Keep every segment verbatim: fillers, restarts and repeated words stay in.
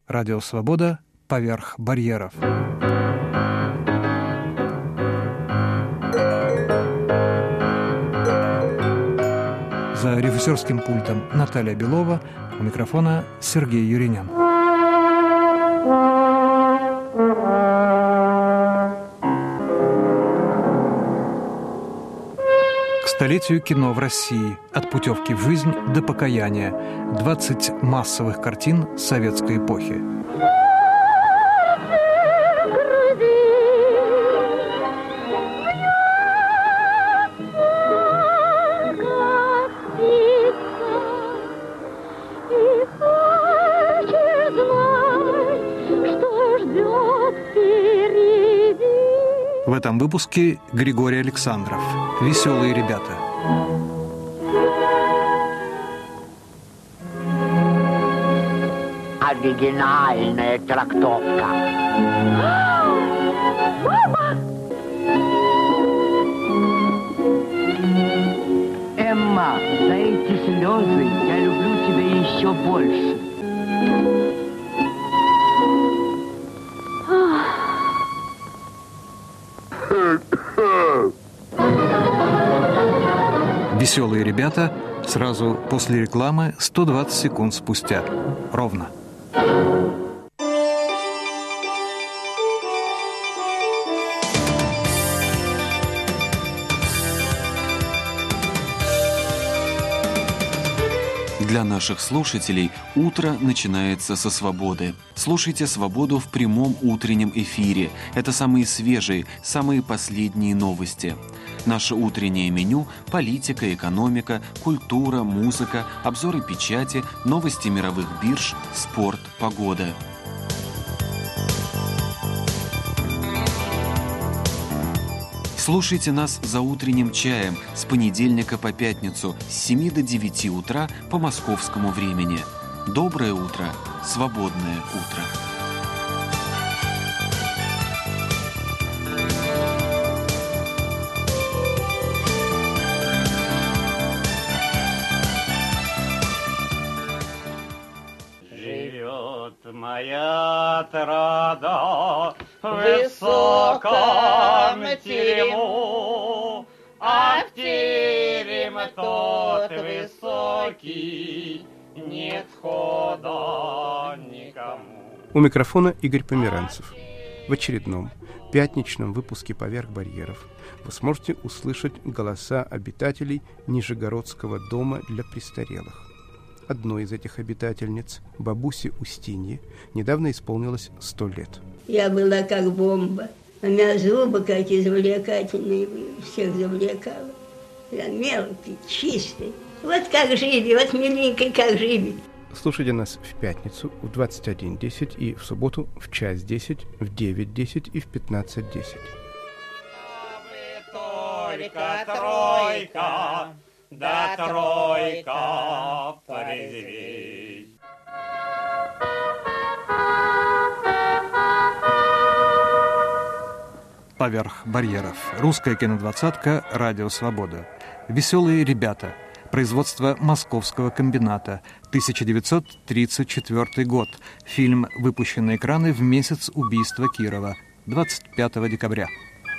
Радио «Свобода» поверх барьеров. За режиссерским пультом Наталья Белова, у микрофона Сергей Юринян. К столетию кино в России. От путевки в жизнь до покаяния. двадцать массовых картин советской эпохи. В этом выпуске Григорий Александров. «Веселые ребята». Оригинальная трактовка. Эмма, за эти слезы я люблю тебя еще больше. «Веселые ребята» сразу после рекламы, сто двадцать секунд спустя. Ровно. Для наших слушателей утро начинается со свободы. Слушайте «Свободу» в прямом утреннем эфире. Это самые свежие, самые последние новости. Наше утреннее меню – политика, экономика, культура, музыка, обзоры печати, новости мировых бирж, спорт, погода. Слушайте нас за утренним чаем с понедельника по пятницу с семи до девяти утра по московскому времени. Доброе утро, свободное утро. Живет моя отрада в высоком терему, а в терем тот высокий нет входа никому. У микрофона Игорь Померанцев. В очередном пятничном выпуске «Поверх барьеров» вы сможете услышать голоса обитателей Нижегородского дома для престарелых. Одной из этих обитательниц, бабусе Устинье, недавно исполнилось сто лет. Я была как бомба. У меня зубы какие завлекательные, всех завлекала. Я мелкий, чистый. Вот как жили, вот миленький, как жили. Слушайте нас в пятницу в двадцать один десять и в субботу в час десять, в девять десять и в пятнадцать десять. Только тройка, да тройка порезвей. Поверх барьеров. Русская кинодвадцатка, Радио «Свобода». «Веселые ребята». Производство Московского комбината. тысяча девятьсот тридцать четвёртый год. Фильм выпущен на экраны в месяц убийства Кирова. двадцать пятого декабря.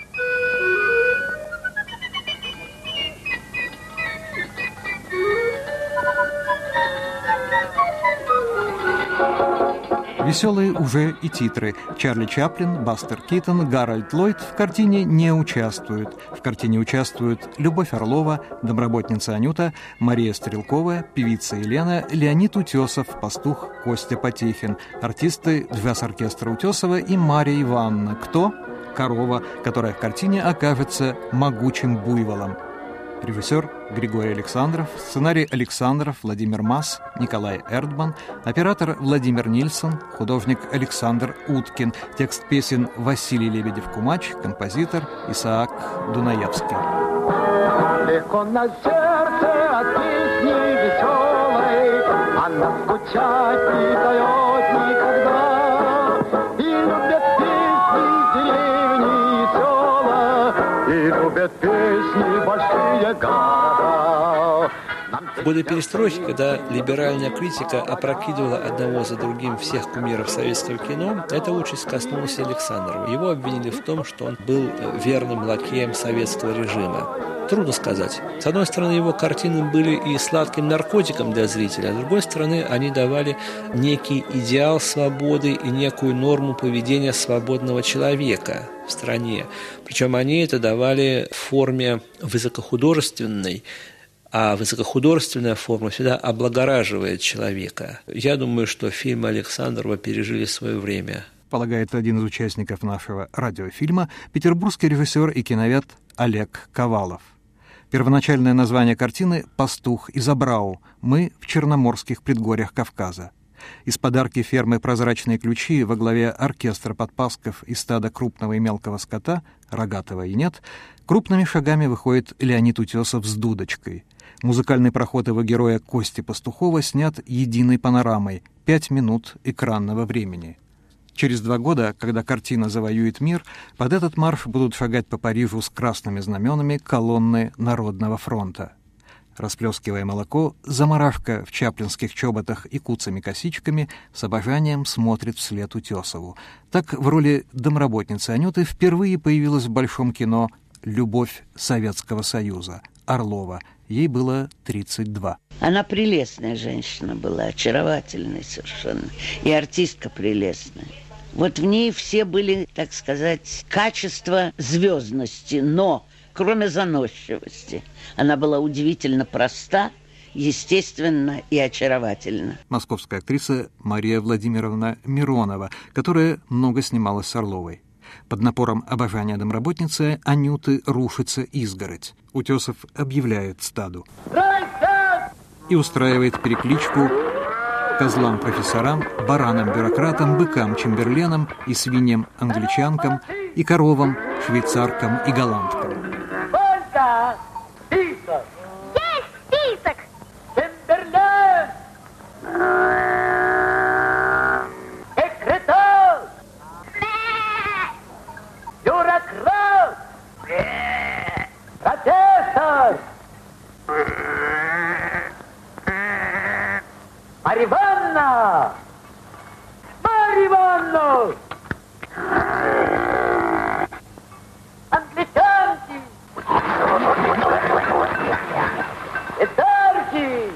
Веселые уже и титры. Чарли Чаплин, Бастер Китон, Гарольд Ллойд в картине не участвуют. В картине участвуют Любовь Орлова, домработница Анюта, Мария Стрелкова, певица Елена, Леонид Утесов, пастух Костя Потехин, артисты джаз-оркестра Утесова и Мария Ивановна. Кто? Корова, которая в картине окажется могучим буйволом. Режиссер Григорий Александров, сценарий Александров, Владимир Мас, Николай Эрдман, оператор Владимир Нильсон, художник Александр Уткин, текст песен Василий Лебедев-Кумач, композитор Исаак Дунаевский. Легко на сердце от песни веселой, она скучать не дает никогда. И любят песни деревни и села, и любят песни большие города. Нам В годы перестройки, когда либеральная критика опрокидывала одного за другим всех кумиров советского кино, эта участь коснулась Александрова. Его обвинили в том, что он был верным лакеем советского режима. Трудно сказать. С одной стороны, его картины были и сладким наркотиком для зрителя, а с другой стороны, они давали некий идеал свободы и некую норму поведения свободного человека в стране. Причем они это давали в форме высокохудожественной, а высокохудожественная форма всегда облагораживает человека. Я думаю, что фильмы Александрова пережили свое время. Полагает один из участников нашего радиофильма, петербургский режиссер и киновед Олег Ковалов. Первоначальное название картины «Пастух из Абрау. Мы в Черноморских предгорьях Кавказа». Из подарки фермы «Прозрачные ключи» во главе оркестра подпасков и стада крупного и мелкого скота, рогатого и нет, крупными шагами выходит Леонид Утесов с дудочкой. Музыкальный проход его героя Кости Пастухова снят единой панорамой, пять минут экранного времени. Через два года, когда картина завоюет мир, под этот марш будут шагать по Парижу с красными знаменами колонны Народного фронта. Расплескивая молоко, замарашка в чаплинских чоботах и куцами косичками с обожанием смотрит вслед Утесову. Так в роли домработницы Анюты впервые появилась в большом кино «Любовь Советского Союза» Орлова. Ей было тридцать два. Она прелестная женщина была, очаровательная совершенно, и артистка прелестная. Вот в ней все были, так сказать, качества звездности, но кроме заносчивости. Она была удивительно проста, естественна и очаровательна. Московская актриса Мария Владимировна Миронова, которая много снималась с Орловой. Под напором обожания домработницы Анюты рушится изгородь. Утесов объявляет стаду и устраивает перекличку козлам-профессорам, баранам-бюрократам, быкам-чемберленам и свиньям-англичанкам и коровам-швейцаркам и голландкам. Сколько? Список! Есть список! Чемберлен! Секретарь! Бюрократ! Профессор! Марья Ивановна! Марья Ивановна! Англичанки! Этарки!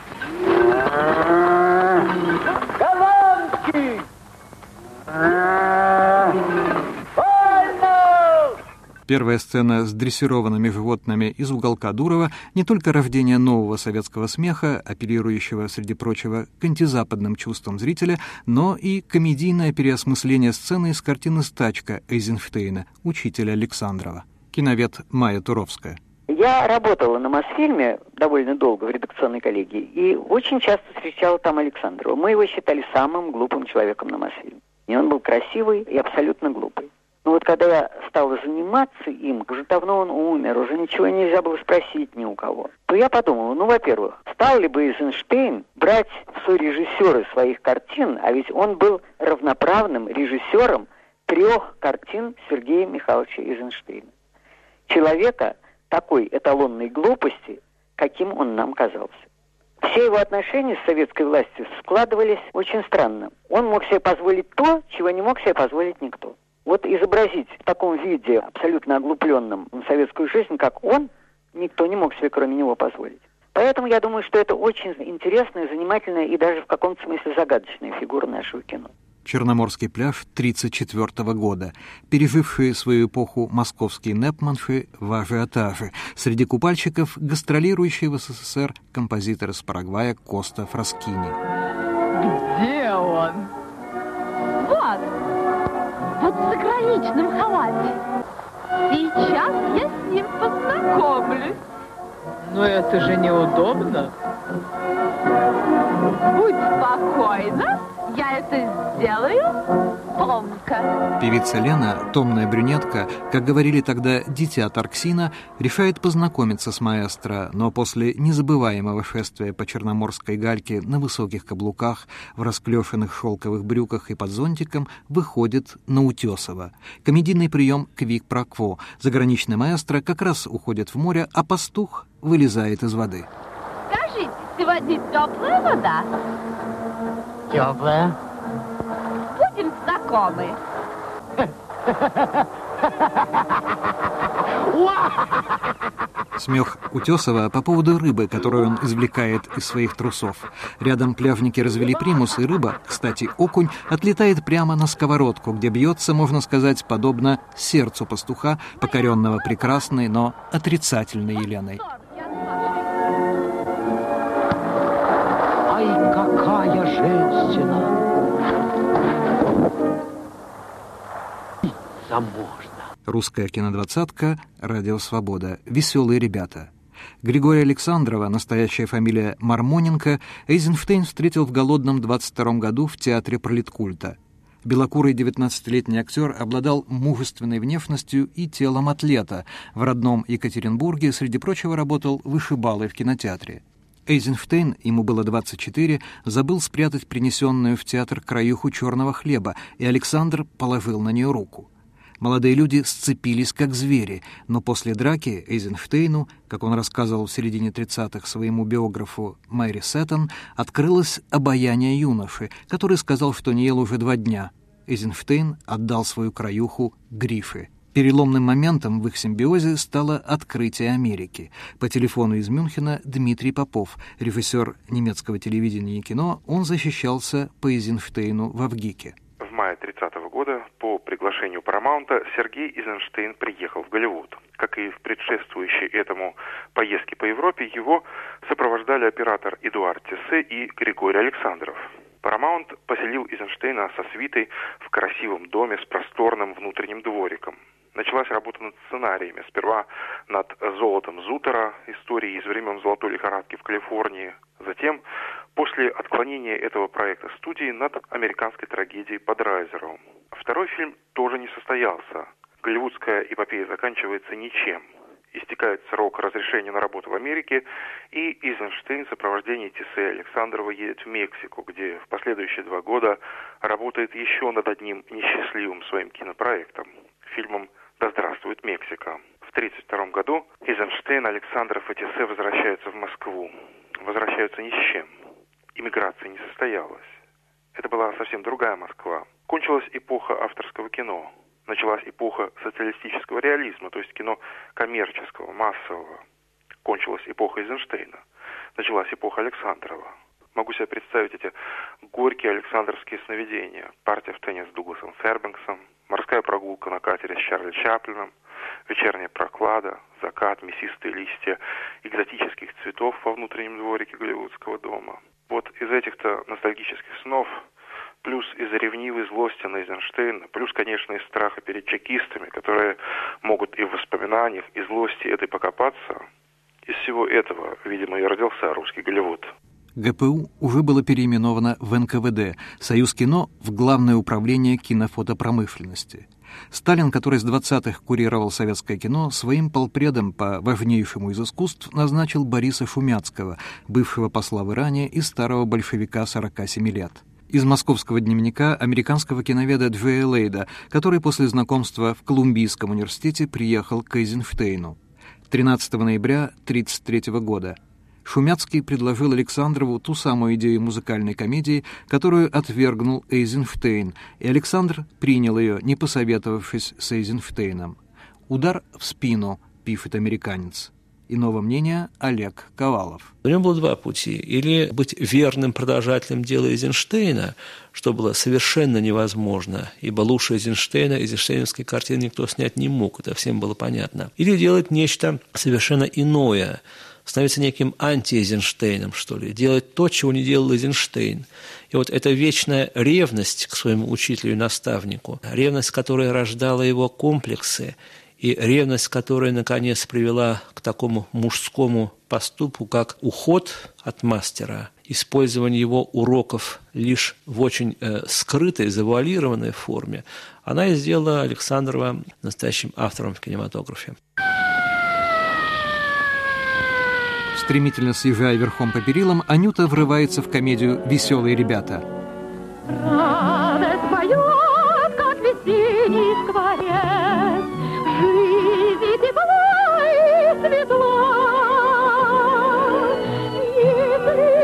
Голландки! Первая сцена с дрессированными животными из «Уголка Дурова» не только рождение нового советского смеха, апеллирующего, среди прочего, к антизападным чувствам зрителя, но и комедийное переосмысление сцены из картины «Стачка» Эйзенштейна, учителя Александрова. Киновед Майя Туровская. Я работала на Мосфильме довольно долго в редакционной коллегии и очень часто встречала там Александрова. Мы его считали самым глупым человеком на Мосфильме. И он был красивый и абсолютно глупый. Но вот когда я стала заниматься им, уже давно он умер, уже ничего нельзя было спросить ни у кого, то я подумала, ну, во-первых, стал ли бы Эйзенштейн брать в сорежиссеры своих картин, а ведь он был равноправным режиссером трех картин Сергея Михайловича Эйзенштейна. Человека такой эталонной глупости, каким он нам казался. Все его отношения с советской властью складывались очень странно. Он мог себе позволить то, чего не мог себе позволить никто. Вот изобразить в таком виде, абсолютно оглупленном, советскую жизнь, как он, никто не мог себе кроме него позволить. Поэтому я думаю, что это очень интересная, занимательная и даже в каком-то смысле загадочная фигура нашего кино. Черноморский пляж тридцать четвёртого года, пережившие свою эпоху московские непманши в ажиотаже. Среди купальщиков гастролирующий в СССР композитор из Парагвая Коста Фраскини. Где он? Вот. Вот в заграничном халате. Сейчас я с ним познакомлюсь. Но это же неудобно. Будь спокойна, я это сделаю тонко. Певица Лена, томная брюнетка, как говорили тогда дитя Тарксина, решает познакомиться с маэстро, но после незабываемого шествия по черноморской гальке на высоких каблуках, в расклешенных шелковых брюках и под зонтиком выходит на Утесова. Комедийный прием квик-про-кво. Заграничный маэстро как раз уходит в море, а пастух вылезает из воды. Скажите, Сегодня теплая вода? Теплая. Будем знакомы. Смех Утесова по поводу рыбы, которую он извлекает из своих трусов. Рядом пляжники развели примус, и рыба, кстати, окунь, отлетает прямо на сковородку, где бьется, можно сказать, подобно сердцу пастуха, покоренного прекрасной, но отрицательной Еленой. Ай, какая женщина! Замужна. Русская кинодвадцатка, Радио Свобода. Веселые ребята. Григория Александрова, настоящая фамилия Мармоненко, Эйзенштейн встретил в голодном двадцать втором году в театре Политкульта. Белокурый девятнадцатилетний актер обладал мужественной внешностью и телом атлета. В родном Екатеринбурге, среди прочего, работал вышибалой в кинотеатре. Эйзенштейн, ему было двадцать четыре, забыл спрятать принесенную в театр краюху черного хлеба, и Александр положил на нее руку. Молодые люди сцепились, как звери, но после драки Эйзенштейну, как он рассказывал в середине тридцатых своему биографу Мэри Сеттон, открылось обаяние юноши, который сказал, что не ел уже два дня. Эйзенштейн отдал свою краюху Грифе. Переломным моментом в их симбиозе стало открытие Америки. По телефону из Мюнхена Дмитрий Попов, режиссер немецкого телевидения и кино, он защищался по Эйзенштейну в Авгике. В мае тридцатого года по приглашению Парамаунта Сергей Эйзенштейн приехал в Голливуд. Как и в предшествующей этому поездке по Европе, его сопровождали оператор Эдуард Тессе и Григорий Александров. Парамаунт поселил Эйзенштейна со свитой в красивом доме с просторным внутренним двориком. Началась работа над сценариями. Сперва над «Золотом Зутера», историей из времен золотой лихорадки в Калифорнии. Затем, после отклонения этого проекта студии, над американской трагедией под Райзером. Второй фильм тоже не состоялся. Голливудская эпопея заканчивается ничем. Истекает срок разрешения на работу в Америке, и Эйзенштейн в сопровождении Тессе и Александрова едет в Мексику, где в последующие два года работает еще над одним несчастливым своим кинопроектом, фильмом «Да здравствует Мексика». В тридцать втором году Эйзенштейн, Александров и Тессе возвращаются в Москву. Возвращаются ни с чем. Иммиграция не состоялась. Это была совсем другая Москва. Кончилась эпоха авторского кино. Началась эпоха социалистического реализма, то есть кино коммерческого, массового. Кончилась эпоха Эйзенштейна. Началась эпоха Александрова. Могу себе представить эти горькие александровские сновидения. Партия в теннис с Дугласом Фербенксом, морская прогулка на катере с Чарли Чаплином, вечерняя проклада, закат, мясистые листья экзотических цветов во внутреннем дворике голливудского дома. Вот из этих-то ностальгических снов, плюс из-за ревнивой злости на Эйзенштейна, плюс, конечно, из страха перед чекистами, которые могут и в воспоминаниях, и злости этой покопаться, из всего этого, видимо, и родился русский Голливуд. ГПУ уже было переименовано в эн ка вэ дэ, Союз кино, в Главное управление кинофотопромышленности. Сталин, который с двадцатых курировал советское кино, своим полпредом по важнейшему из искусств назначил Бориса Шумяцкого, бывшего посла в Иране и старого большевика сорока семи лет. Из московского дневника американского киноведа Джея Лейда, который после знакомства в Колумбийском университете приехал к Эйзенштейну. тринадцатого ноября тысяча девятьсот тридцать третьего года. Шумяцкий предложил Александрову ту самую идею музыкальной комедии, которую отвергнул Эйзенштейн, и Александр принял ее, не посоветовавшись с Эйзенштейном. «Удар в спину», пишет американец. Иного мнения Олег Ковалов. У него было два пути. Или быть верным продолжателем дела Эйзенштейна, что было совершенно невозможно, ибо лучше Эйзенштейна, эйзенштейновской картины никто снять не мог, это всем было понятно. Или делать нечто совершенно иное, становиться неким анти-Эйзенштейном, что ли, делать то, чего не делал Эйзенштейн. И вот эта вечная ревность к своему учителю и наставнику, ревность, которая рождала его комплексы, и ревность, которая, наконец, привела к такому мужскому поступку, как уход от мастера, использование его уроков лишь в очень э, скрытой, завуалированной форме, она и сделала Александрова настоящим автором в кинематографе. Стремительно съезжая верхом по перилам, Анюта врывается в комедию «Веселые ребята». Радость поет, как весенний скворец, жизни тепло и светло. Если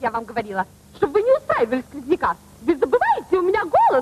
я вам говорила, чтобы вы не устраивали сквозняка. Вы забываете, у меня голос.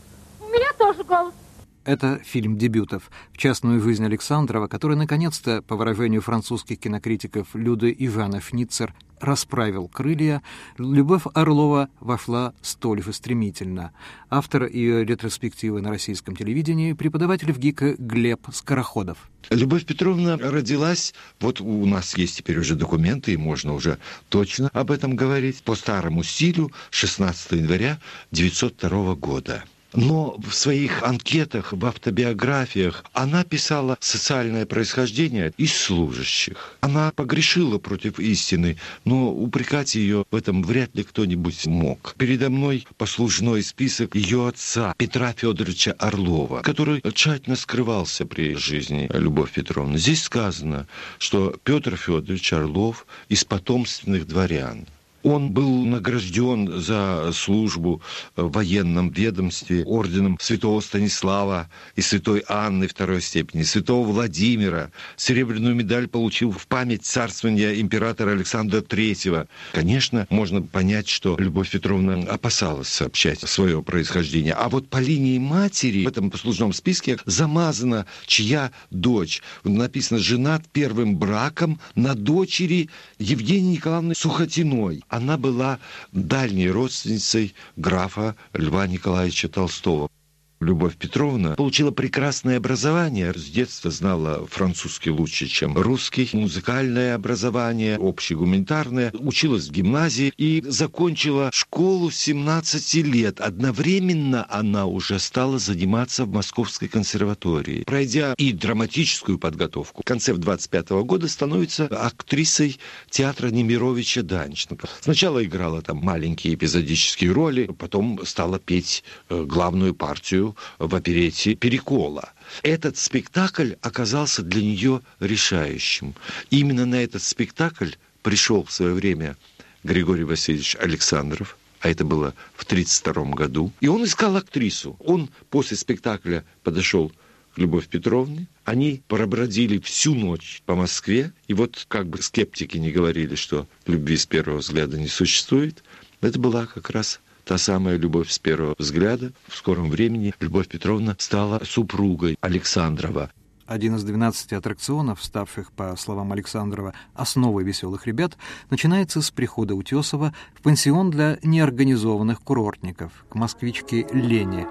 У меня тоже голос. Это фильм дебютов в частную жизнь Александрова, который, наконец-то, по выражению французских кинокритиков Люды и Жана Шницер, расправил крылья. Любовь Орлова вошла столь же стремительно. Автор ее ретроспективы на российском телевидении — преподаватель в ГИКа Глеб Скороходов. Любовь Петровна родилась, вот у нас есть теперь уже документы, и можно уже точно об этом говорить, по старому стилю шестнадцатого января девятьсот второго года. Но в своих анкетах, в автобиографиях она писала социальное происхождение из служащих. Она погрешила против истины, но упрекать ее в этом вряд ли кто-нибудь мог. Передо мной послужной список ее отца Петра Федоровича Орлова, который тщательно скрывался при жизни Любовь Петровны. Здесь сказано, что Петр Федорович Орлов из потомственных дворян. Он был награжден за службу в военном ведомстве орденом Святого Станислава и Святой Анны второй степени, Святого Владимира. Серебряную медаль получил в память царствования императора Александра Третьего. Конечно, можно понять, что Любовь Петровна опасалась сообщать свое происхождение. А вот по линии матери в этом послужном списке замазана чья дочь. Написано «женат первым браком на дочери Евгении Николаевны Сухотиной». Она была дальней родственницей графа Льва Николаевича Толстого. Любовь Петровна получила прекрасное образование. С детства знала французский лучше, чем русский. Музыкальное образование, общегуманитарное. Училась в гимназии и закончила школу с семнадцати лет. Одновременно она уже стала заниматься в Московской консерватории. Пройдя и драматическую подготовку, в конце двадцать пятого года становится актрисой театра Немировича Данченко. Сначала играла там маленькие эпизодические роли, потом стала петь главную партию в оперете «Перекола». Этот спектакль оказался для нее решающим. Именно на этот спектакль пришел в свое время Григорий Васильевич Александров, а это было в тридцать втором году, и он искал актрису. Он после спектакля подошел к Любовь Петровне, они пробродили всю ночь по Москве, и вот как бы скептики не говорили, что любви с первого взгляда не существует, это была как раз та самая любовь с первого взгляда. В скором времени Любовь Петровна стала супругой Александрова. Один из двенадцати аттракционов, ставших, по словам Александрова, основой «Веселых ребят», начинается с прихода Утесова в пансион для неорганизованных курортников, к москвичке Лене.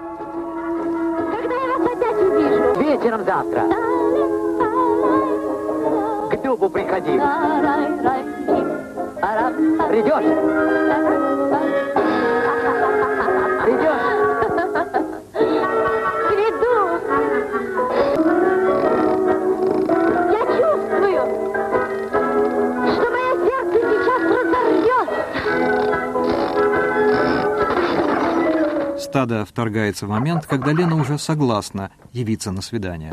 Когда я вас опять увижу? Вечером завтра. К дубу приходи. Придешь? Стадо вторгается в момент, когда Лена уже согласна явиться на свидание.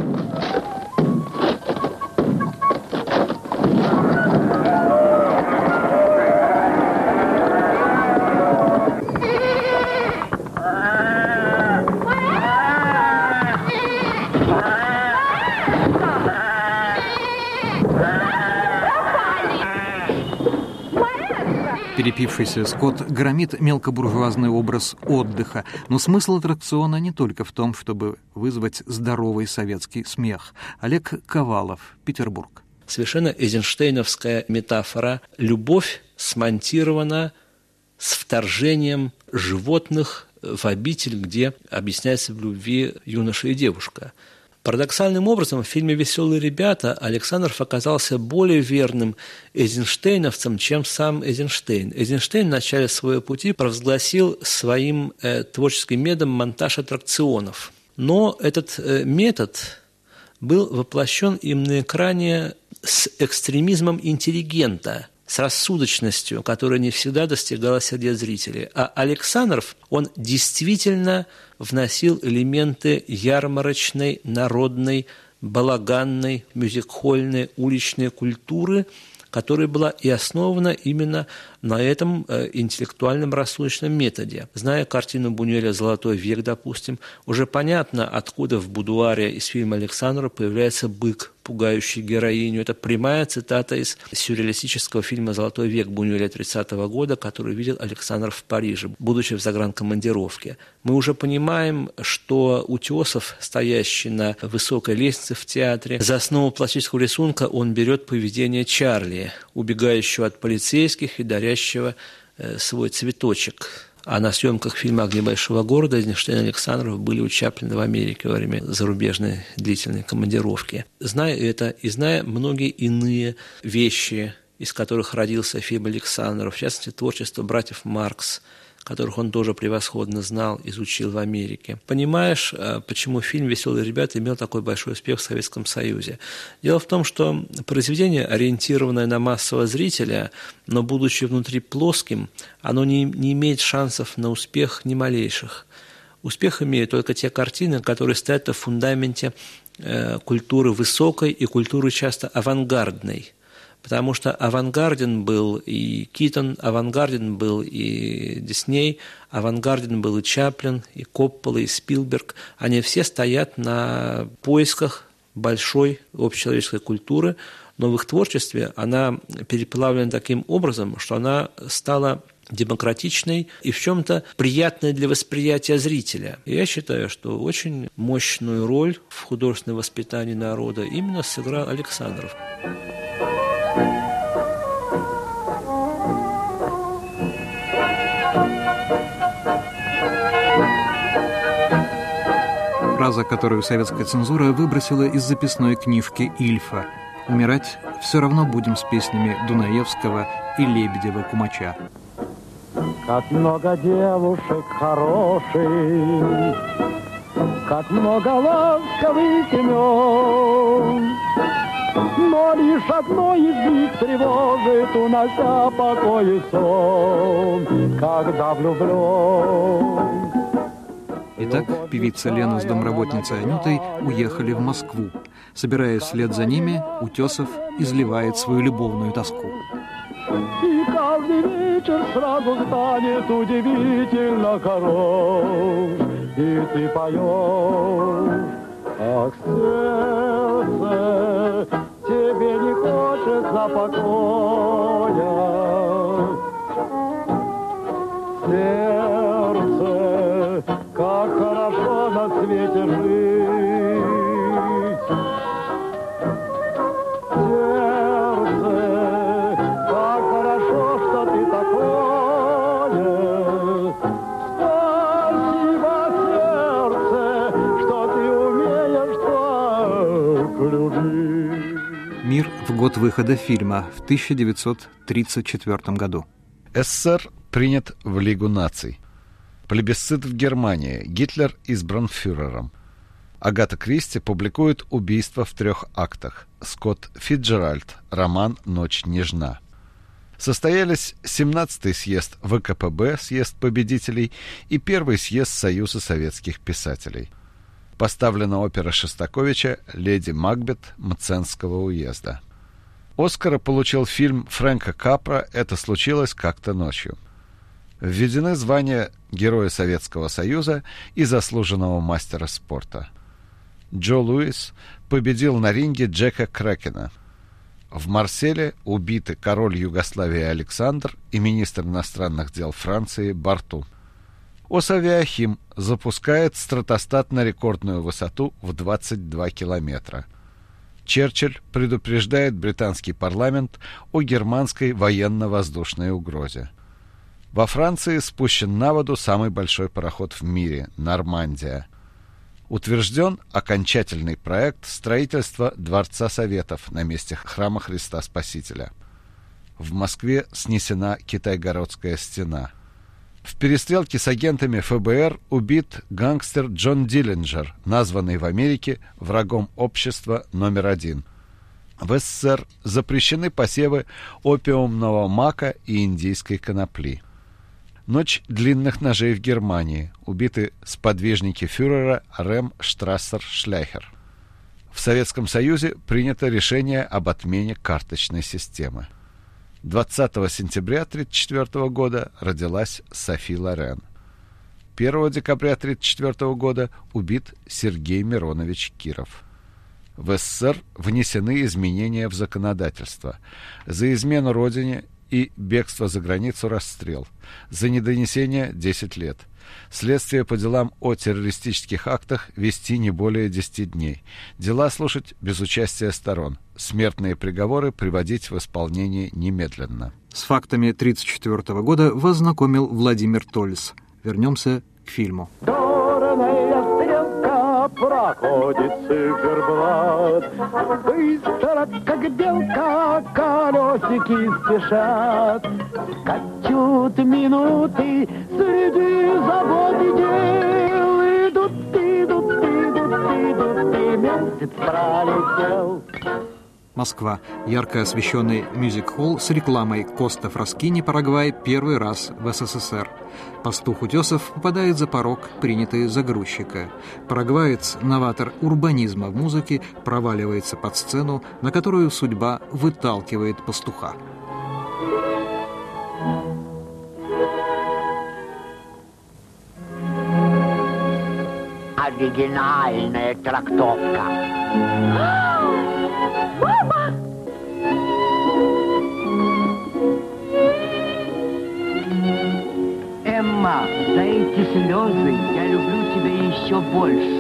Перепившийся скот громит мелкобуржуазный образ отдыха, но смысл аттракциона не только в том, чтобы вызвать здоровый советский смех. Олег Ковалов, Петербург. Совершенно эйзенштейновская метафора. Любовь смонтирована с вторжением животных в обитель, где объясняется в любви юноша и девушка. Парадоксальным образом в фильме «Веселые ребята» Александров оказался более верным эйзенштейновцем, чем сам Эйзенштейн. Эйзенштейн в начале своего пути провозгласил своим э, творческим методом монтаж аттракционов. Но этот э, метод был воплощен им на экране с экстремизмом интеллигента, с рассудочностью, которая не всегда достигала сердец зрителей. А Александров, он действительно вносил элементы ярмарочной, народной, балаганной, мюзик-хольной, уличной культуры, которая была и основана именно на этом э, интеллектуальном рассудочном методе. Зная картину Бунюэля «Золотой век», допустим, уже понятно, откуда в будуаре из фильма Александрова появляется бык, пугающий героиню. Это прямая цитата из сюрреалистического фильма «Золотой век» Бунюэля тридцатого года, который видел Александров в Париже, будучи в загранкомандировке. Мы уже понимаем, что Утесов, стоящий на высокой лестнице в театре, за основу пластического рисунка он берет поведение Чарли, убегающего от полицейских и дарящего э, свой цветочек. А на съемках фильма «Огни большого города» Эйзенштейн и Александров были у Чаплина в Америке во время зарубежной длительной командировки. Зная это и зная многие иные вещи, из которых родился фильм Александров, в частности, творчество братьев Маркс, которых он тоже превосходно знал, изучил в Америке. Понимаешь, почему фильм «Веселые ребята» имел такой большой успех в Советском Союзе? Дело в том, что произведение, ориентированное на массового зрителя, но будучи внутри плоским, оно не, не имеет шансов на успех ни малейших. Успех имеют только те картины, которые стоят в фундаменте э, культуры высокой и культуры часто авангардной. Потому что авангарден был и Китон, авангарден был и Дисней, авангарден был и Чаплин, и Коппола, и Спилберг. Они все стоят на поисках большой общечеловеческой культуры, но в их творчестве она переплавлена таким образом, что она стала демократичной и в чем-то приятной для восприятия зрителя. И я считаю, что очень мощную роль в художественном воспитании народа именно сыграл Александров. Фраза, которую советская цензура выбросила из записной книжки Ильфа. «Умирать все равно будем с песнями Дунаевского и Лебедева-Кумача». Как много девушек хороших, как много ласковых имен, но лишь одно из них тревожит, унося покой и сон, когда влюблен. Итак, певица Лена с домработницей Анютой уехали в Москву. Собираясь вслед за ними, Утесов изливает свою любовную тоску. И каждый вечер сразу станет удивительно хорош, и ты поешь, ах, сердце, тебе не хочется покоя. Сердце, как хорошо на свете жить. Сердце, как хорошо, что ты такое. Спасибо, сердце, что ты умеешь так любить. Мир в год выхода фильма в тысяча девятьсот тридцать четвёртом году. СССР принят в Лигу наций. Плебисцит в Германии. Гитлер избран фюрером. Агата Кристи публикует «Убийство в трех актах». Скотт Фицджеральд. Роман «Ночь нежна». Состоялись семнадцатый съезд ВКПБ, съезд победителей, и первый съезд Союза советских писателей. Поставлена опера Шостаковича «Леди Макбет» Мценского уезда. Оскара получил фильм Фрэнка Капра «Это случилось как-то ночью». Введены звания Героя Советского Союза и заслуженного мастера спорта. Джо Луис победил на ринге Джека Кракена. В Марселе убиты король Югославии Александр и министр иностранных дел Франции Барту. Осавиахим запускает стратостат на рекордную высоту в двадцать два километра. Черчилль предупреждает британский парламент о германской военно-воздушной угрозе. Во Франции спущен на воду самый большой пароход в мире – «Нормандия». Утвержден окончательный проект строительства Дворца Советов на месте храма Христа Спасителя. В Москве снесена Китайгородская стена. В перестрелке с агентами ФБР убит гангстер Джон Диллинджер, названный в Америке врагом общества номер один. В СССР запрещены посевы опиумного мака и индийской конопли. Ночь длинных ножей в Германии. Убиты сподвижники фюрера Рем Штрассер-Шляхер. В Советском Союзе принято решение об отмене карточной системы. двадцатого сентября тысяча девятьсот тридцать четвёртого года родилась Софи Лорен. первого декабря тысяча девятьсот тридцать четвёртого года убит Сергей Миронович Киров. В СССР внесены изменения в законодательство. За измену родине и бегство за границу расстрел. За недонесение десять лет. Следствие по делам о террористических актах вести не более десяти дней. Дела слушать без участия сторон. Смертные приговоры приводить в исполнение немедленно. С фактами тысяча девятьсот тридцать четвёртого года вас знакомил Владимир Тольс. Вернемся к фильму. Проходит циферблат, быстро, как белка, колесики спешат. Скачут минуты среди забот и дел. Идут, идут, идут, идут, и месяц пролетел. Москва. Ярко освещенный мюзик-холл с рекламой Коста Фраскини Парагвай первый раз в СССР. Пастух Утесов попадает за порог, принятый за грузчика. Парагваец, новатор урбанизма в музыке, проваливается под сцену, на которую судьба выталкивает пастуха. Оригинальная трактовка. Мама! Эмма, за эти слезы я люблю тебя еще больше.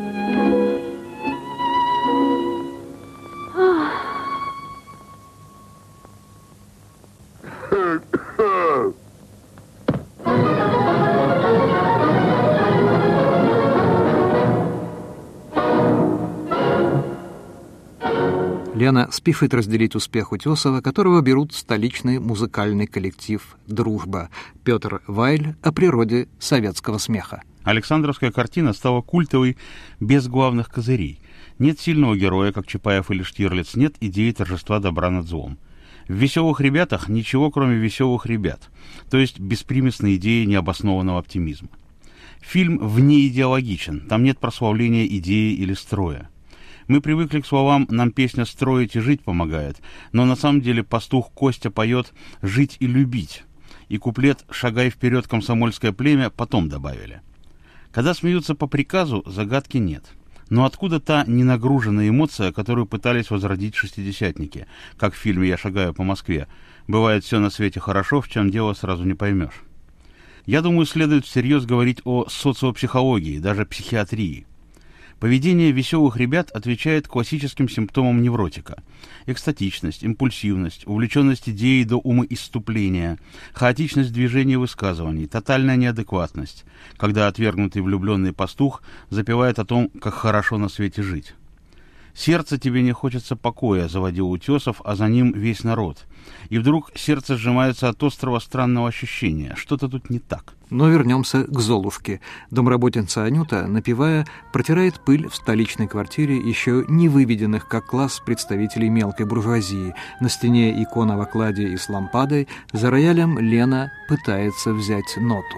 Лена спешит разделить успех Утесова, которого берут столичный музыкальный коллектив «Дружба». Петр Вайль о природе советского смеха. Александровская картина стала культовой без главных козырей. Нет сильного героя, как Чапаев или Штирлиц, нет идеи торжества добра над злом. В «Веселых ребятах» ничего, кроме веселых ребят, то есть беспримесной идеи необоснованного оптимизма. Фильм внеидеологичен, там нет прославления идеи или строя. Мы привыкли к словам «нам песня строить и жить помогает», но на самом деле пастух Костя поет «жить и любить», и куплет «шагай вперед, комсомольское племя» потом добавили. Когда смеются по приказу, загадки нет. Но откуда та ненагруженная эмоция, которую пытались возродить шестидесятники, как в фильме «Я шагаю по Москве»? Бывает все на свете хорошо, в чем дело сразу не поймешь. Я думаю, следует всерьез говорить о социопсихологии, даже психиатрии. Поведение веселых ребят отвечает классическим симптомам невротика. Экстатичность, импульсивность, увлеченность идеей до умоисступления, хаотичность движений и высказываний, тотальная неадекватность, когда отвергнутый влюбленный пастух запевает о том, как хорошо на свете жить. «Сердце тебе не хочется покоя», — заводил Утесов, а за ним весь народ. И вдруг сердце сжимается от острого странного ощущения. Что-то тут не так. Но вернемся к Золушке. Домработница Анюта, напевая, протирает пыль в столичной квартире еще не выведенных как класс представителей мелкой буржуазии. На стене икона в окладе и с лампадой, за роялем Лена пытается взять ноту.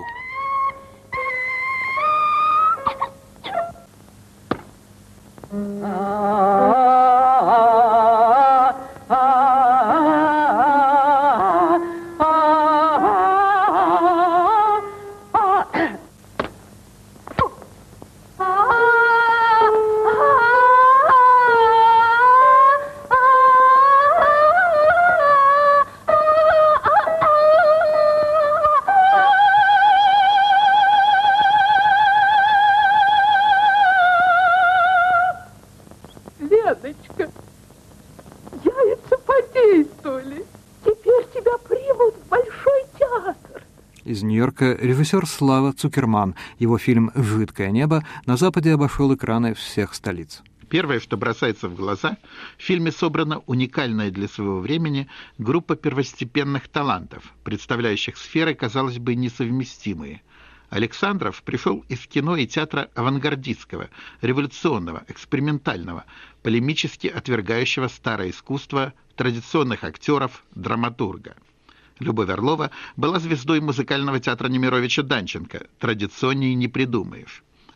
Леночка, яйца подействовали. Теперь тебя примут в Большой театр. Из Нью-Йорка режиссер Слава Цукерман. Его фильм «Жидкое небо» на Западе обошел экраны всех столиц. Первое, что бросается в глаза, в фильме собрана уникальная для своего времени группа первостепенных талантов, представляющих сферы, казалось бы, несовместимые. Александров пришел из кино и театра авангардистского, революционного, экспериментального, полемически отвергающего старое искусство, традиционных актеров, драматурга. Любовь Орлова была звездой музыкального театра Немировича Данченко, традиционнее не придумаешь.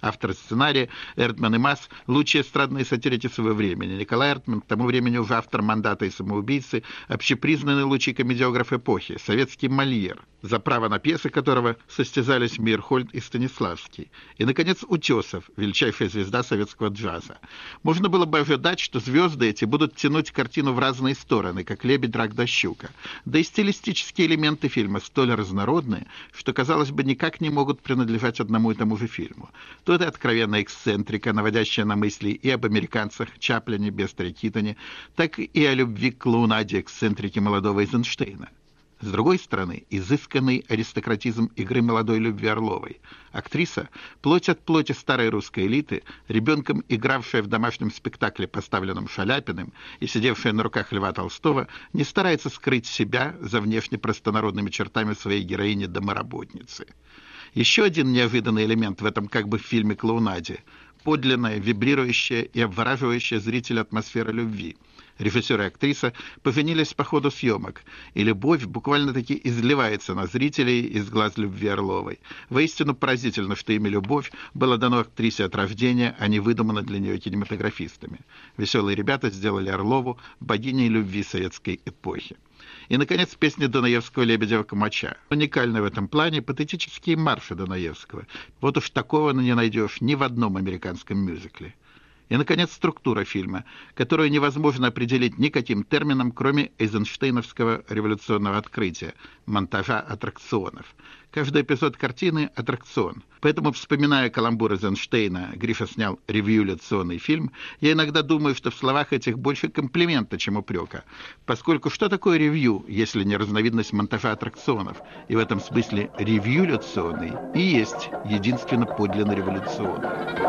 Автор сценария Эрдман и Масс – лучшие эстрадные сатирики своего времени. Николай Эрдман, к тому времени уже автор «Мандата» и «Самоубийцы», общепризнанный лучший комедиограф эпохи, советский Мольер, за право на пьесы которого состязались Мейерхольд и Станиславский. И, наконец, Утесов, величайшая звезда советского джаза. Можно было бы ожидать, что звезды эти будут тянуть картину в разные стороны, как лебедь, рак да щука. Да и стилистические элементы фильма столь разнородные, что, казалось бы, никак не могут принадлежать одному и тому же фильму. То это откровенная эксцентрика, наводящая на мысли и об американцах, Чаплине, Бестере Китоне, так и о любви к клоунаде эксцентрики молодого Эйзенштейна. С другой стороны, изысканный аристократизм игры молодой Любви Орловой. Актриса, плоть от плоти старой русской элиты, ребенком игравшая в домашнем спектакле, поставленном Шаляпиным, и сидевшая на руках Льва Толстого, не старается скрыть себя за внешне простонародными чертами своей героини-домоработницы. Еще один неожиданный элемент в этом как бы фильме клоунаде – подлинная, вибрирующая и обвораживающая зрителя атмосфера любви. Режиссер и актриса поженились по ходу съемок, и любовь буквально-таки изливается на зрителей из глаз Любви Орловой. Воистину поразительно, что имя «Любовь» было дано актрисе от рождения, а не выдумано для нее кинематографистами. Веселые ребята сделали Орлову богиней любви советской эпохи. И, наконец, песня Дунаевского «Лебедева-Камача». Уникальны в этом плане патетические марши Дунаевского. Вот уж такого не найдешь ни в одном американском мюзикле. И, наконец, структура фильма, которую невозможно определить никаким термином, кроме эйзенштейновского революционного открытия – монтажа аттракционов. Каждый эпизод картины – аттракцион. Поэтому, вспоминая каламбур Эйзенштейна, Гриша снял революционный фильм, я иногда думаю, что в словах этих больше комплимента, чем упрека. Поскольку что такое ревью, если не разновидность монтажа аттракционов? И в этом смысле революционный и есть единственно подлинно революционный.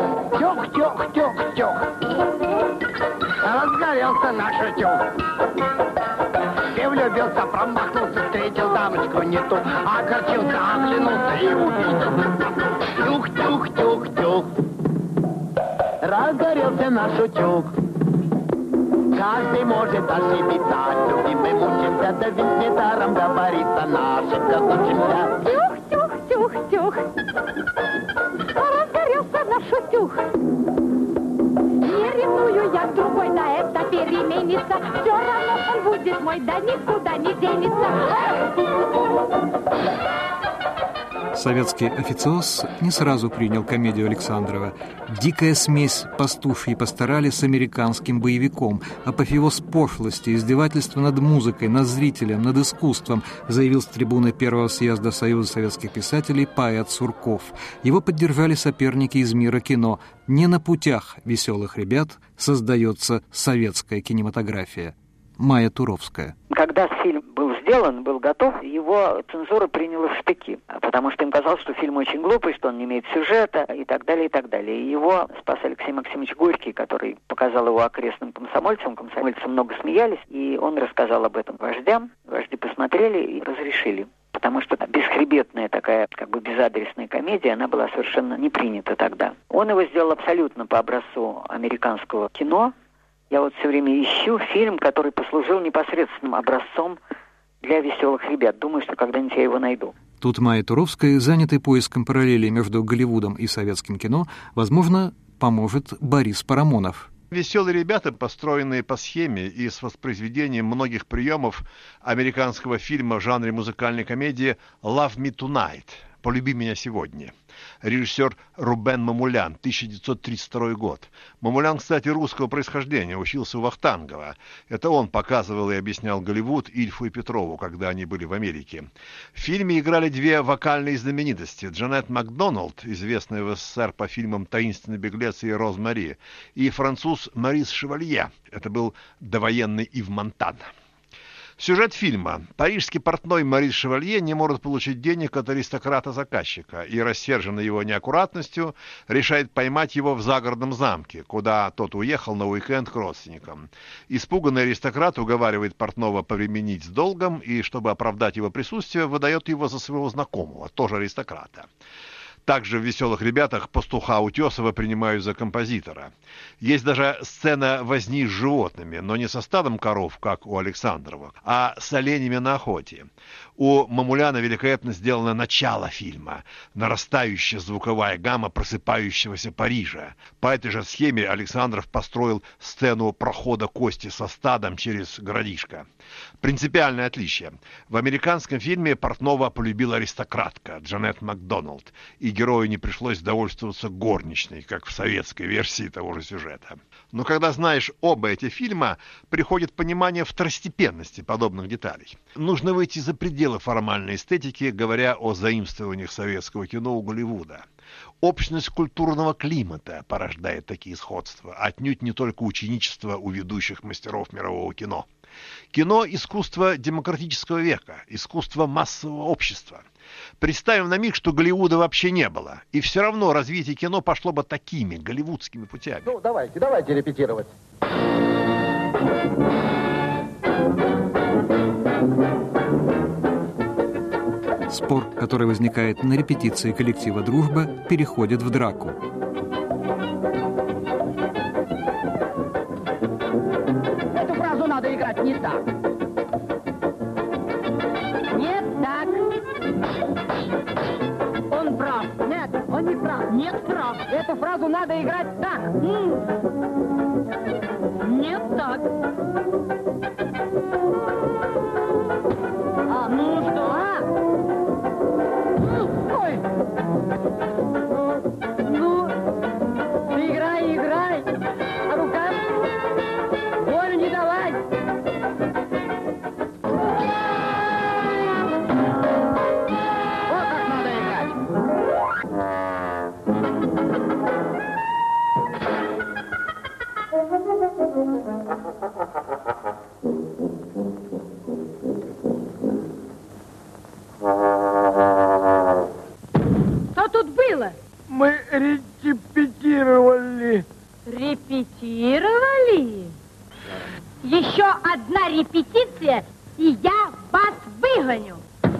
Тюк, тюк, тюк, тюк. Разгорелся наш утюг. И влюбился, промахнулся, встретил дамочку не ту, огорчился, оглянулся и увидел. Тюк, тюк, тюк, тюк. Разгорелся наш утюг. Каждый может ошибиться, любимый мучимся, да ведь недаром говорится, на ошибках учимся. Тюх, тюх, тюх, тюх. Разгорелся наш утюг. Не ревную я к другой, да это переменится. Все равно он будет мой, да никуда не денется. Советский официоз не сразу принял комедию Александрова. Дикая смесь пастушьей пасторали с американским боевиком, апофеоз пошлости, издевательство над музыкой, над зрителем, над искусством, заявил с трибуны первого съезда Союза советских писателей поэт Сурков. Его поддержали соперники из мира кино. Не на путях веселых ребят создается советская кинематография. Майя Туровская. Когда фильм был сделан, был готов, его цензура приняла в штыки, потому что им казалось, что фильм очень глупый, что он не имеет сюжета и так далее, и так далее. И его спас Алексей Максимович Горький, который показал его окрестным комсомольцам. Комсомольцы много смеялись, и он рассказал об этом вождям. Вожди посмотрели и разрешили. Потому что бесхребетная такая, как бы безадресная комедия, она была совершенно не принята тогда. Он его сделал абсолютно по образцу американского кино. Я вот все время ищу фильм, который послужил непосредственным образцом для веселых ребят. Думаю, что когда-нибудь я его найду. Тут Майя Туровская, занятый поиском параллелей между Голливудом и советским кино, возможно, поможет Борис Парамонов. «Веселые ребята», построенные по схеме и с воспроизведением многих приемов американского фильма в жанре музыкальной комедии «Love Me Tonight» – «Полюби меня сегодня». Режиссер Рубен Мамулян, тысяча девятьсот тридцать второй год. Мамулян, кстати, русского происхождения, учился у Вахтангова. Это он показывал и объяснял Голливуд Ильфу и Петрову, когда они были в Америке. В фильме играли две вокальные знаменитости. Джанет Макдоналд, известная в СССР по фильмам «Таинственный беглец» и «Розмари», и француз Морис Шевалье. Это был довоенный Ив Монтан. Сюжет фильма. Парижский портной Морис Шевалье не может получить денег от аристократа-заказчика и, рассерженный его неаккуратностью, решает поймать его в загородном замке, куда тот уехал на уикенд к родственникам. Испуганный аристократ уговаривает портного повременить с долгом и, чтобы оправдать его присутствие, выдает его за своего знакомого, тоже аристократа. Также в «Веселых ребятах» пастуха Утесова принимают за композитора. Есть даже сцена возни с животными, но не со стадом коров, как у Александрова, а с оленями на охоте. У Мамуляна великолепно сделано начало фильма, нарастающая звуковая гамма просыпающегося Парижа. По этой же схеме Александров построил сцену прохода Кости со стадом через городишко. Принципиальное отличие. В американском фильме Портнова полюбила аристократка Джанет Макдоналд, и герою не пришлось довольствоваться горничной, как в советской версии того же сюжета. Но когда знаешь оба эти фильма, приходит понимание второстепенности подобных деталей. Нужно выйти за пределы формальной эстетики, говоря о заимствованиях советского кино у Голливуда. Общность культурного климата порождает такие сходства, отнюдь не только ученичество у ведущих мастеров мирового кино. Кино – искусство демократического века, искусство массового общества. Представим на миг, что Голливуда вообще не было, и все равно развитие кино пошло бы такими голливудскими путями. Ну, давайте, давайте репетировать. Спор, который возникает на репетиции коллектива «Дружба», переходит в драку. Эту фразу надо играть не так. Нет, так. Он прав. Нет, он не прав. Нет, прав. Эту фразу надо играть так. Нет, так. А, ну что? А? Ой! Ну, играй, играй. А рука? Волю не давай. Вот как надо играть. Что тут было? Мы репетировали. Репетировали? Еще одна репетиция, и я вас выгоню.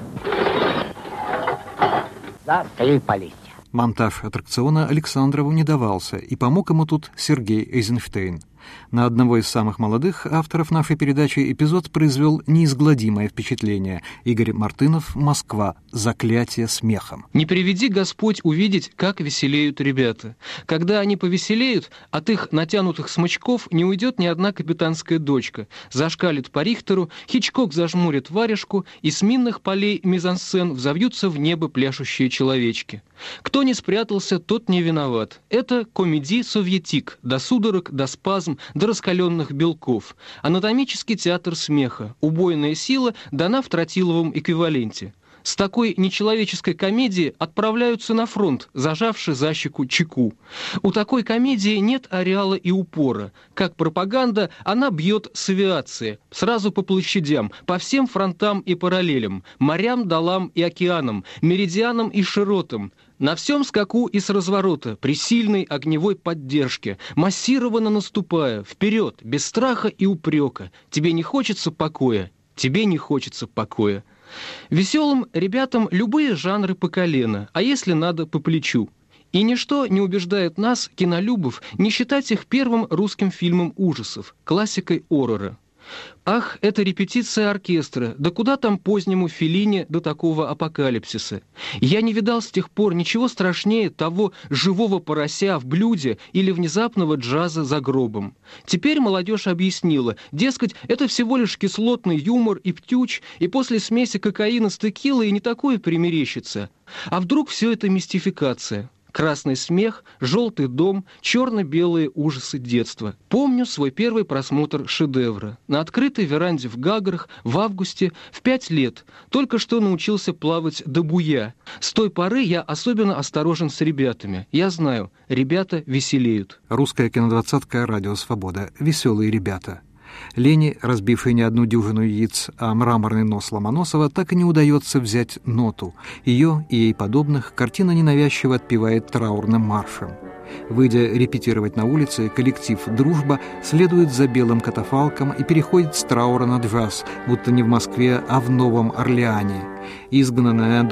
Засыпались. Монтаж аттракциона Александрову не давался, и помог ему тут Сергей Эйзенштейн. На одного из самых молодых авторов нашей передачи эпизод произвел неизгладимое впечатление. Игорь Мартынов, Москва. Заклятие смехом. Не приведи Господь увидеть, как веселеют ребята. Когда они повеселеют, от их натянутых смычков не уйдет ни одна капитанская дочка. Зашкалит по Рихтеру, Хичкок зажмурит варежку, и с минных полей мизансцен взовьются в небо пляшущие человечки. Кто не спрятался, тот не виноват. Это комедий-советик, до судорог, до спазм, до раскаленных белков. Анатомический театр смеха. Убойная сила дана в тротиловом эквиваленте. С такой нечеловеческой комедии отправляются на фронт, зажавши за щеку чеку. У такой комедии нет ареала и упора. Как пропаганда, она бьет с авиации, сразу по площадям, по всем фронтам и параллелям, морям, долам и океанам, меридианам и широтам. На всем скаку и с разворота, при сильной огневой поддержке, массированно наступая, вперед, без страха и упрека. Тебе не хочется покоя, тебе не хочется покоя. Веселым ребятам любые жанры по колено, а если надо, по плечу. И ничто не убеждает нас, кинолюбов, не считать их первым русским фильмом ужасов, классикой хоррора. Ах, это репетиция оркестра, да куда там позднему Феллини до такого апокалипсиса. Я не видал с тех пор ничего страшнее того живого порося в блюде или внезапного джаза за гробом. Теперь молодежь объяснила, дескать, это всего лишь кислотный юмор и птюч, и после смеси кокаина с текилой не такое примерещится. А вдруг все это мистификация? Красный смех, желтый дом, черно-белые ужасы детства. Помню свой первый просмотр шедевра. На открытой веранде в Гаграх в августе в пять лет. Только что научился плавать до буя. С той поры я особенно осторожен с ребятами. Я знаю, ребята веселеют. Русская кинодвадцатка «Радио Свобода». Веселые ребята. Лене, разбившей не одну дюжину яиц, а мраморный нос Ломоносова, так и не удается взять ноту. Ее и ей подобных картина ненавязчиво отпевает траурным маршем. Выйдя репетировать на улице, коллектив «Дружба» следует за белым катафалком и переходит с траура на джаз, будто не в Москве, а в Новом Орлеане. Изгнанная дочь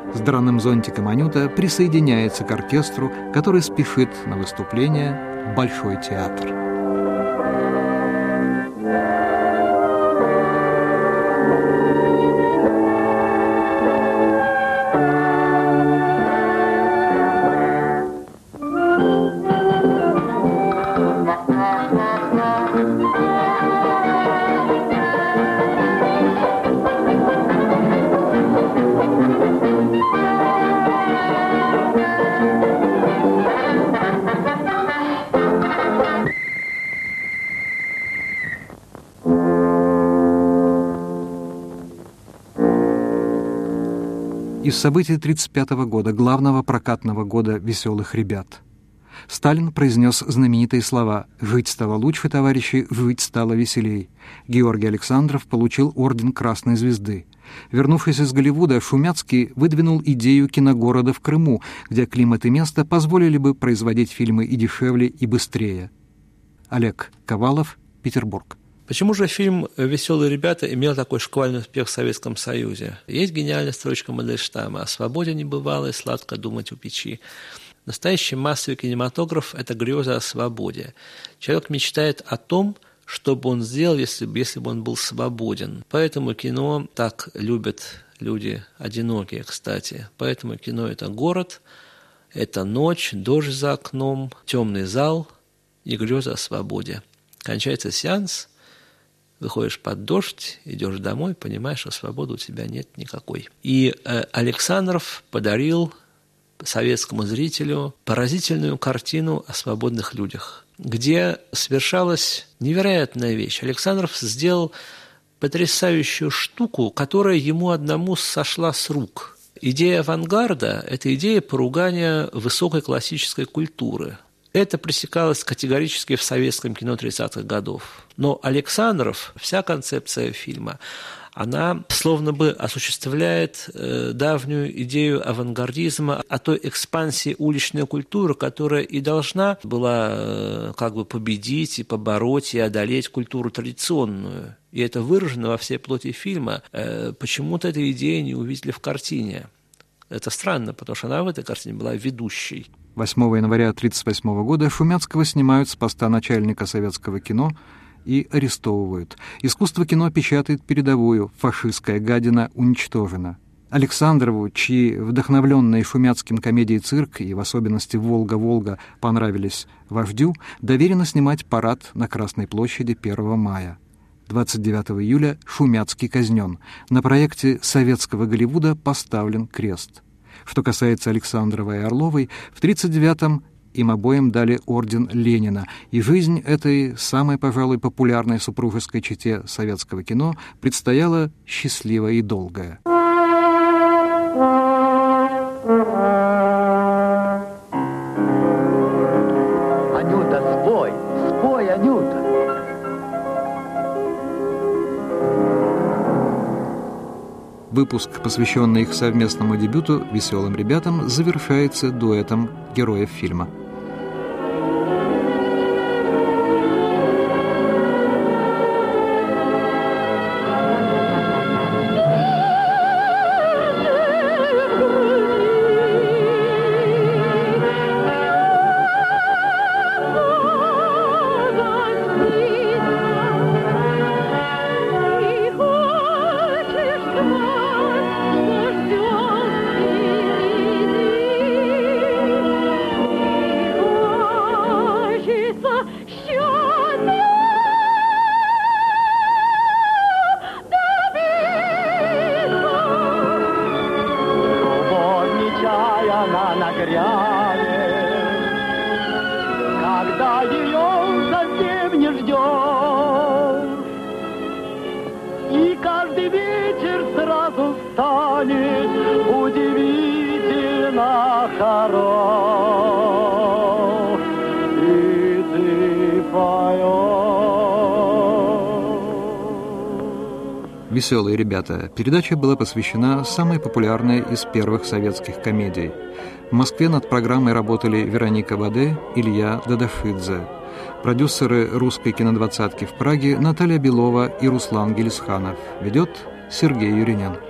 С драным зонтиком Анюта присоединяется к оркестру, который спешит на выступление в Большой театр. Из событий тридцать пятого года, главного прокатного года «Веселых ребят». Сталин произнес знаменитые слова «Жить стало лучше, товарищи, жить стало веселей». Георгий Александров получил орден Красной Звезды. Вернувшись из Голливуда, Шумяцкий выдвинул идею киногорода в Крыму, где климат и место позволили бы производить фильмы и дешевле, и быстрее. Олег Ковалов, Петербург. Почему же фильм «Веселые ребята» имел такой шквальный успех в Советском Союзе? Есть гениальная строчка Мандельштама: «О свободе небывалой, сладко думать у печи». Настоящий массовый кинематограф – это греза о свободе. Человек мечтает о том, что бы он сделал, если бы, если бы он был свободен. Поэтому кино так любят люди одинокие, кстати. Поэтому кино – это город, это ночь, дождь за окном, темный зал и греза о свободе. Кончается сеанс, выходишь под дождь, идешь домой, понимаешь, что свободы у тебя нет никакой. И э, Александров подарил советскому зрителю поразительную картину о свободных людях, где совершалась невероятная вещь. Александров сделал потрясающую штуку, которая ему одному сошла с рук. Идея авангарда – это идея поругания высокой классической культуры. Это пресекалось категорически в советском кино тридцатых годов. Но Александров, вся концепция фильма, она словно бы осуществляет э, давнюю идею авангардизма, о той экспансии уличной культуры, которая и должна была э, как бы победить и побороть и одолеть культуру традиционную. И это выражено во всей плоти фильма. Э, почему-то эту идею не увидели в картине. Это странно, потому что она в этой картине была ведущей. восьмого января тысяча девятьсот тридцать восьмого года Шумяцкого снимают с поста начальника советского кино и арестовывают. Искусство кино печатает передовую «Фашистская гадина уничтожена». Александрову, чьи вдохновленные Шумяцким комедии «Цирк» и в особенности «Волга-Волга» понравились вождю, доверено снимать парад на Красной площади первого мая. двадцать девятого июля Шумяцкий казнен. На проекте советского Голливуда поставлен крест. Что касается Александрова и Орловой, в тридцать девятом им обоим дали орден Ленина, и жизнь этой самой, пожалуй, популярной супружеской чете советского кино предстояла счастливая и долгая. Анюта, спой, спой, Анюта. Выпуск, посвященный их совместному дебюту «Веселым ребятам», завершается дуэтом героев фильма. Когда ее совсем не ждешь, и каждый вечер сразу станет удивительно хорош, и ты поешь. «Веселые ребята». Передача была посвящена самой популярной из первых советских комедий. В Москве над программой работали Вероника Баде, Илья Дадафидзе. Продюсеры русской кинодвадцатки в Праге Наталья Белова и Руслан Гелисханов. Ведет Сергей Юринен.